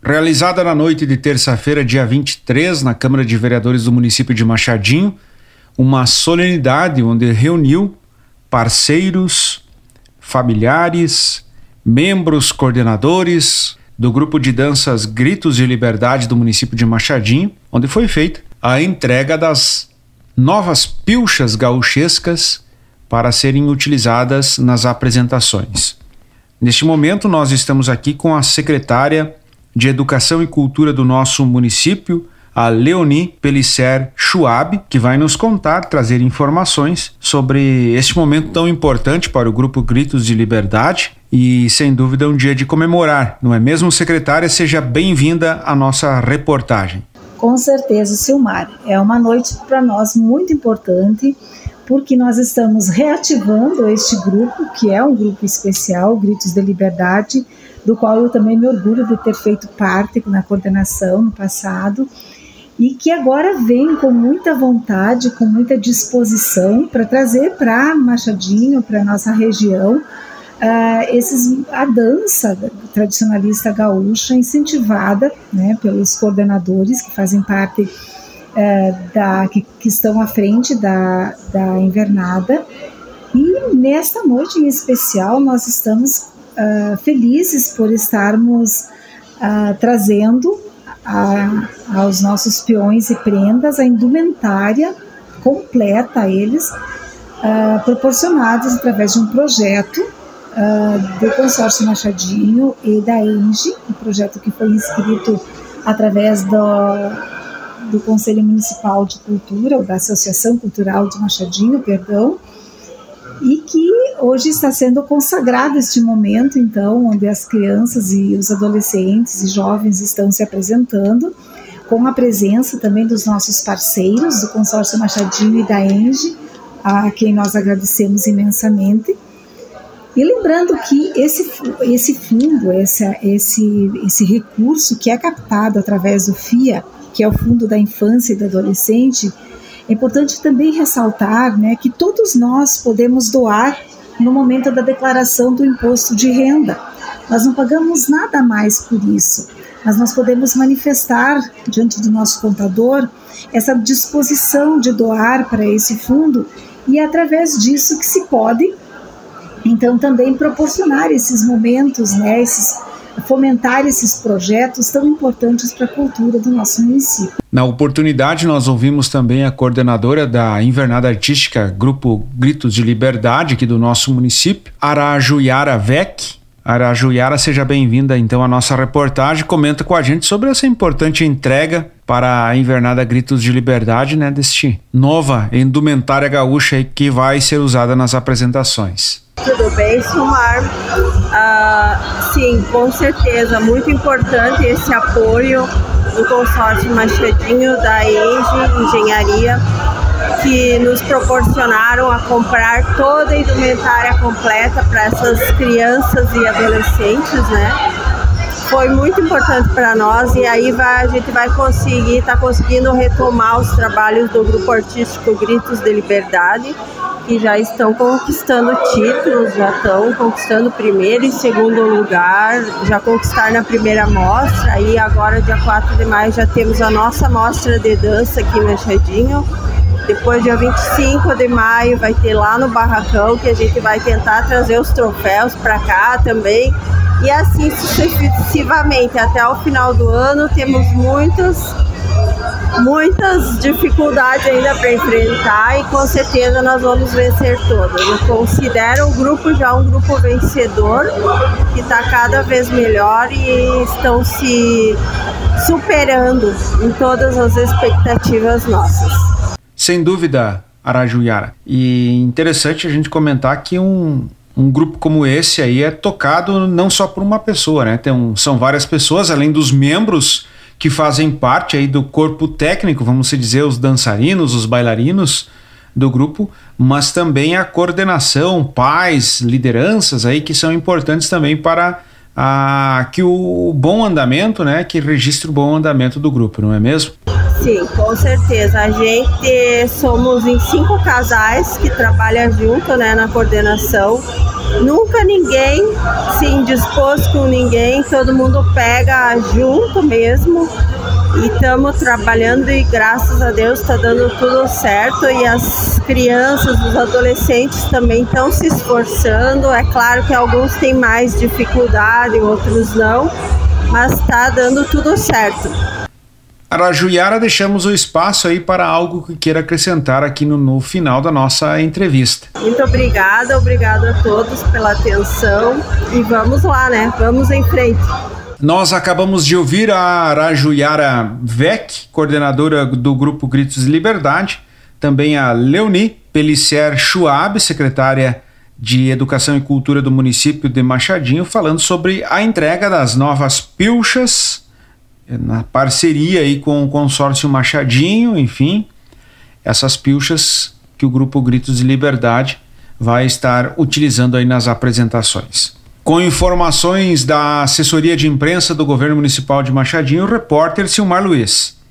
Realizada na noite de terça-feira, dia 23, na Câmara de Vereadores do município de Machadinho, uma solenidade onde reuniu parceiros, familiares, membros, coordenadores do grupo de danças Gritos de Liberdade do município de Machadinho, onde foi feita a entrega das novas pilchas gauchescas para serem utilizadas nas apresentações. Neste momento, nós estamos aqui com a secretária de Educação e Cultura do nosso município, a Leoni Pellicer Schwab, que vai nos contar, trazer informações sobre este momento tão importante para o Grupo Gritos de Liberdade e, sem dúvida, um dia de comemorar, não é mesmo, secretária? Seja bem-vinda à nossa reportagem. Com certeza, Silmar. É uma noite para nós muito importante, porque nós estamos reativando este grupo, que é um grupo especial, Gritos de Liberdade, do qual eu também me orgulho de ter feito parte na coordenação no passado, e que agora vem com muita vontade, com muita disposição para trazer para Machadinho, para a nossa região, a dança tradicionalista gaúcha incentivada, né, pelos coordenadores que fazem parte que estão à frente da invernada. E nesta noite em especial nós estamos felizes por estarmos trazendo aos nossos peões e prendas a indumentária completa a eles, proporcionados através de um projeto do Consórcio Machadinho e da ENGE, um projeto que foi inscrito através do Conselho Municipal de Cultura, ou da Associação Cultural de Machadinho, e que hoje está sendo consagrado este momento, então, onde as crianças e os adolescentes e jovens estão se apresentando, com a presença também dos nossos parceiros do Consórcio Machadinho e da ENGE, a quem nós agradecemos imensamente. E lembrando que esse fundo, esse recurso que é captado através do FIA, que é o Fundo da Infância e do Adolescente, é importante também ressaltar, né, que todos nós podemos doar no momento da declaração do imposto de renda. Nós não pagamos nada mais por isso, mas nós podemos manifestar diante do nosso contador essa disposição de doar para esse fundo, e é através disso que se pode, então, também proporcionar esses momentos, né, fomentar esses projetos tão importantes para a cultura do nosso município. Na oportunidade, nós ouvimos também a coordenadora da Invernada Artística, Grupo Gritos de Liberdade, aqui do nosso município, Arajuiara Vec. Arajuiara, seja bem-vinda então à nossa reportagem. Comenta com a gente sobre essa importante entrega para a Invernada Gritos de Liberdade, né, deste nova indumentária gaúcha aí que vai ser usada nas apresentações. Tudo bem, Silmar? Sim, com certeza, muito importante esse apoio do Consórcio Machadinho, da ENGE Engenharia, que nos proporcionaram a comprar toda a indumentária completa para essas crianças e adolescentes, né? Foi muito importante para nós, e aí a gente vai conseguindo retomar os trabalhos do Grupo Artístico Gritos de Liberdade, que já estão conquistando títulos, já estão conquistando primeiro e segundo lugar, já conquistaram na primeira mostra, aí agora dia 4 de maio já temos a nossa mostra de dança aqui em Machadinho. Depois dia 25 de maio vai ter lá no Barracão, que a gente vai tentar trazer os troféus para cá também, e assim sucessivamente até o final do ano. Temos muitas dificuldades ainda para enfrentar, e com certeza nós vamos vencer todas. Eu considero o grupo já um grupo vencedor, que está cada vez melhor e estão se superando em todas as expectativas nossas. Sem dúvida, Arajuiara. E interessante a gente comentar que um grupo como esse aí é tocado não só por uma pessoa, né? São várias pessoas, além dos membros que fazem parte aí do corpo técnico, vamos dizer, os dançarinos, os bailarinos do grupo, mas também a coordenação, pais, lideranças aí que são importantes também para que o bom andamento, né, que registre o bom andamento do grupo, não é mesmo? Sim, com certeza. A gente somos em 5 casais que trabalham junto, né, na coordenação. nunca ninguém se indispôs com ninguém, todo mundo pega junto mesmo e estamos trabalhando e graças a Deus está dando tudo certo e as crianças, os adolescentes também estão se esforçando. É claro que alguns têm mais dificuldade, outros não, mas está dando tudo certo. Arajuiara, deixamos o espaço aí para algo que queira acrescentar aqui no final da nossa entrevista. Muito obrigada a todos pela atenção e vamos lá, né? Vamos em frente. Nós acabamos de ouvir a Arajuiara Vec, coordenadora do Grupo Gritos de Liberdade, também a Leoni Pellicer Schwab, secretária de Educação e Cultura do município de Machadinho, falando sobre a entrega das novas pilchas, na parceria aí com o consórcio Machadinho, enfim, essas pilchas que o Grupo Gritos de Liberdade vai estar utilizando aí nas apresentações. Com informações da assessoria de imprensa do governo municipal de Machadinho, o repórter Silmar Luiz.